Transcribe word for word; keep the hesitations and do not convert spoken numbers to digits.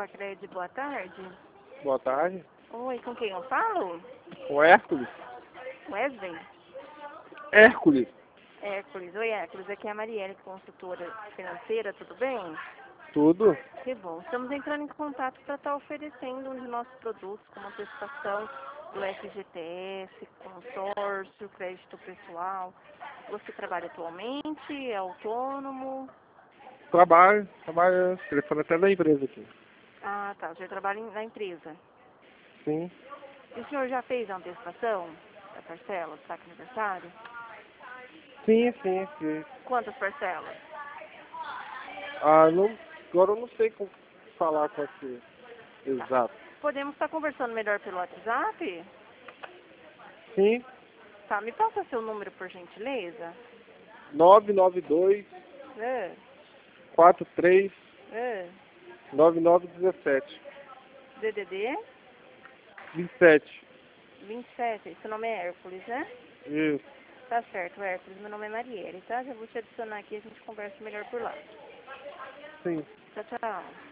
Facred, boa tarde. Boa tarde. Oi, com quem eu falo? O Hércules. Wesley? Hércules. Hércules. Oi, Hércules. Aqui é a Marielle, consultora financeira, tudo bem? Tudo? Que bom. Estamos entrando em contato para estar oferecendo um de nossos produtos, como antecipação do F G T S, consórcio, crédito pessoal. Você trabalha atualmente? É autônomo? Trabalho. Trabalho. Telefone até da empresa aqui. Ah, tá. Você trabalha em- na empresa. Sim. E o senhor já fez a antecipação da parcela do saque aniversário? Sim, sim, sim. Quantas parcelas? Ah, não, agora eu não sei como falar com você. Tá. Exato. Podemos estar conversando melhor pelo WhatsApp? Sim. Tá, me passa seu número, por gentileza. nove nove dois, É, quatro três, é. nove nove um sete. D D D vinte e sete. vinte e sete. Seu nome é Hércules, né? Isso. Tá certo, Hércules. Meu nome é Marielle, tá? Já vou te adicionar aqui e a gente conversa melhor por lá. Sim. Tchau, tchau.